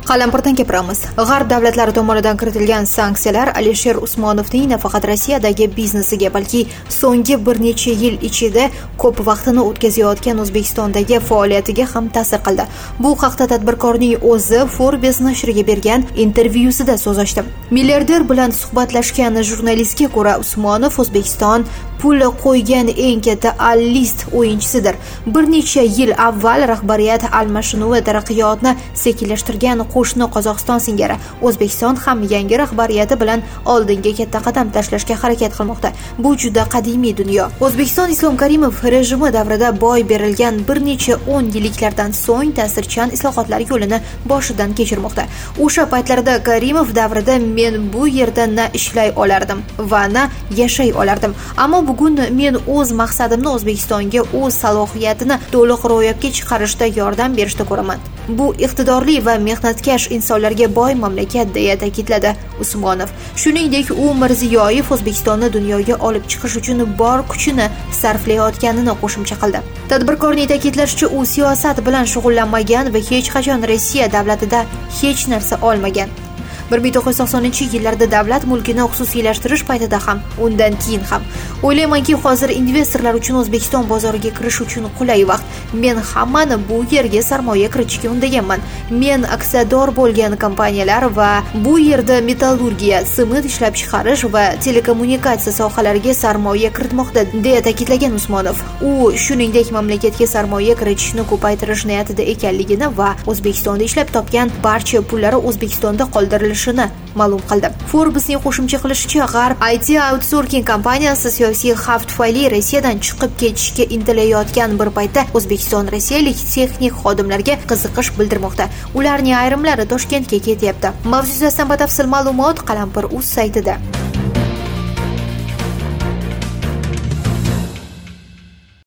Qalampirdan gapiramiz. G'arb davlatlari tomonidan kiritilgan sanksiyalar Alisher Usmonovning nafaqat Rossiyadagi biznesiga, balki so'nggi bir necha yil ichida ko'p vaqtini o'tkazayotgan O'zbekistondagi faoliyatiga ham ta'sir qildi. Bu haqda tadbirkorning o'zi Forbes nashriga bergan intervyusida so'z ochdi. Milliarder bilan suhbatlashgan jurnalistga ko'ra, Usmonov O'zbekiston pul qo'ygan eng katta A-list o'yinchisidir. Bir necha yil avval rahbariyat almashinuvi taraqqiyotni sekinlashtirgan qo'shni Qozog'iston singari O'zbekiston ham yangi rahbariyati bilan oldinga katta qadam tashlashga harakat qilmoqda. Bu juda qadimiy dunyo. O'zbekiston Islom Karimov rejimi davrida boy berilgan bir necha 10 yilliklardan so'ng ta'sirchan islohotlar yo'lini boshidan kechirmoqda. O'sha paytlarda Karimov davrida men bu yerda na ishlay olardim va na yashay olardim. Ammo bugun men o'z maqsadimni O'zbekistonga o'z salohiyatini to'liq ro'yobga chiqarishda yordam berishda ko'raman. Bu iqtidorli va mehnatkash insonlarga boy mamlakat, deya ta'kidladi Usmonov. Shuningdek, u Mirziyoyev O'zbekistonni dunyoga olib chiqish uchun bor kuchini sarflayotganini qo'shimcha qildi. Tadbirkorning ta'kidlashicha, u siyosat bilan shug'ullanmagan va hech qachon Rossiya davlatida hech narsa olmagan. 1990-yillarda davlat mulkini xususiylashtirish paytida ham, undan keyin ham. O'ylaymanki, hozir investorlar uchun O'zbekiston bozoriga kirish uchun qulay vaqt. Men hammani bu yerga sarmoya kiritishga undaganman. Men aksiyador bo'lgan kompaniyalar va bu yerda metallurgiya, sement ishlab chiqarish va telekommunikatsiya sohalariga sarmoya kiritmoqda, deya ta'kidlagan Usmonov. U shuningdek mamlakatga sarmoya kiritishni ko'paytirish niyatida ekanligini va O'zbekistonda ishlab topgan barcha pullari O'zbekistonda qoldirilishi ma'lum qildi. Forbesning qo'shimcha qilishicha, G'arb IT outsourcing kompaniyasi siyosiy xavf tufayli Rossiyadan chiqib ketishga intilayotgan bir paytda O'zbekiston rossiyalik texnik xodimlarga qiziqish bildirmoqda. Ularning ayrimlari Toshkentga ketyapti. Mavzu yuzasidan batafsil ma'lumot Qalampir.uz saytida.